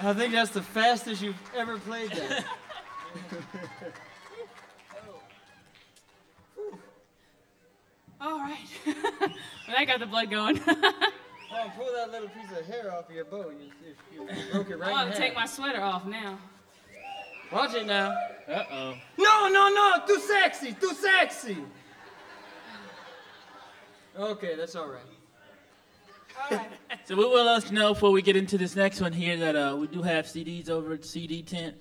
I think that's the fastest you've ever played that. All right. Well, that got the blood going. Oh, pull that little piece of hair off of your bow. You broke it right in I'll half. take my sweater off now. Watch it now. Uh-oh. No, too sexy, too sexy. Okay, that's all right. All right. So we will let you know before we get into this next one here that we do have CDs over at the CD tent.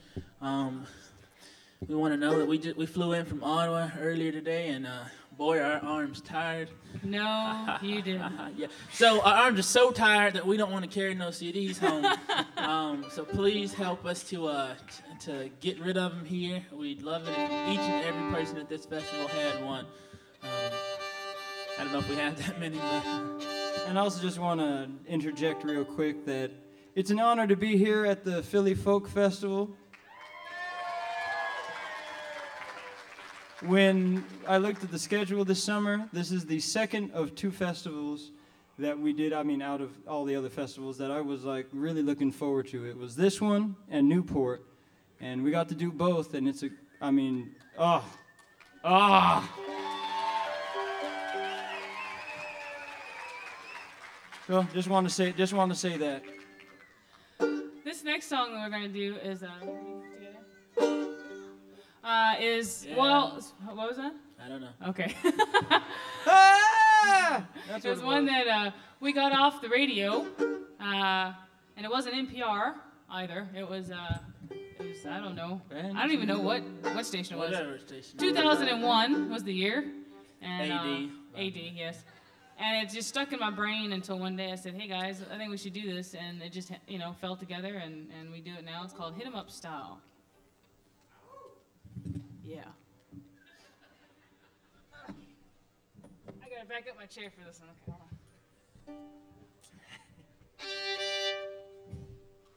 We want to know that we flew in from Ottawa earlier today, and boy, our arms tired. No, you didn't. Yeah. So our arms are so tired that we don't want to carry no CDs home. So please help us to get rid of them here. We'd love it if each and every person at this festival had one. I don't know if we have that many, but. And I also just want to interject real quick that it's an honor to be here at the Philly Folk Festival. When I looked at the schedule this summer, this is the second of two festivals that we did, out of all the other festivals that I was really looking forward to. It was this one and Newport, and we got to do both, and it's So just want to say that. This next song that we're going to do is what was that? I don't know. Okay. That's It was one that we got off the radio, and it wasn't NPR either. It was I don't know. I don't even know what station it was. Whatever station. 2001 was the year. And, AD. AD, yes. And it just stuck in my brain until one day I said, hey guys, I think we should do this. And it just, fell together and we do it now. It's called Hit 'Em Up Style. Yeah. I gotta back up my chair for this one. Okay, hold on.